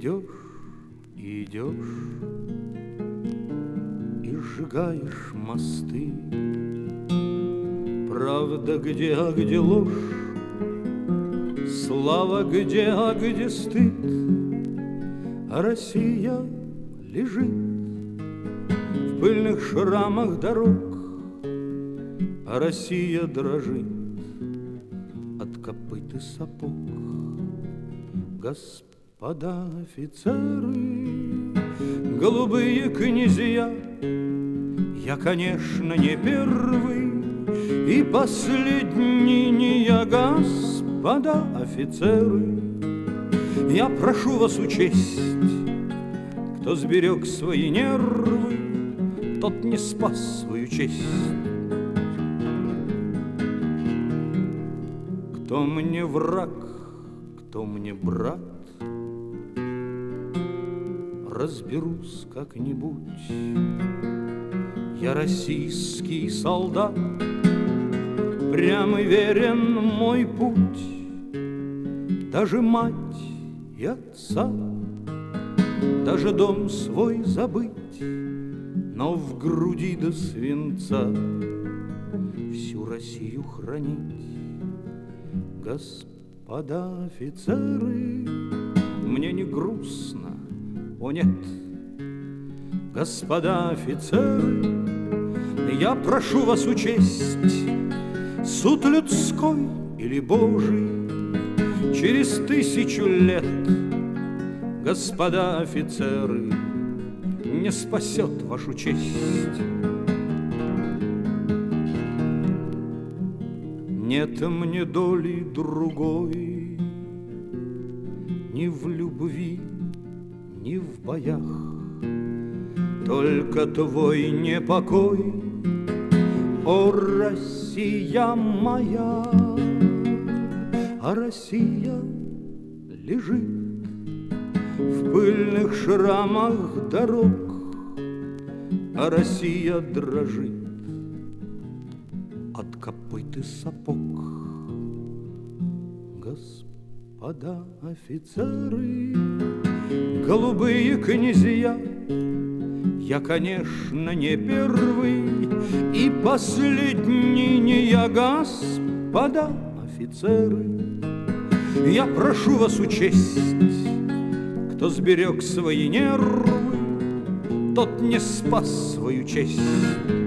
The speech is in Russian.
идешь и идешь, и сжигаешь мосты. Правда где, а где ложь? Слава где, а где стыд? А Россия лежит в пыльных шрамах дорог, а Россия дрожит от копыт и сапог. Господа офицеры, голубые князья, я, конечно, не первый и последний не я, господа офицеры. Я прошу вас учесть, кто сберег свои нервы, тот не спас свою честь. Кто мне враг, кто мне брат, разберусь как-нибудь. Я российский солдат, прям и верен мой путь. Даже мать и отца, даже дом свой забыть, но в груди до свинца всю Россию хранить. Господа офицеры, мне не грустно, о нет. Господа офицеры, я прошу вас учесть суд людской или Божий через 1000 лет. Господа офицеры, не спасет вашу честь. Нет мне доли другой ни в любви, ни в боях, только твой непокой, о Россия моя. А Россия лежит в пыльных шрамах дорог, а Россия дрожит от копыт и сапог. Господа офицеры, голубые князья, я, конечно, не первый и последний не я, господа офицеры. Я прошу вас учесть, кто сберег свои нервы, тот не спас свою честь.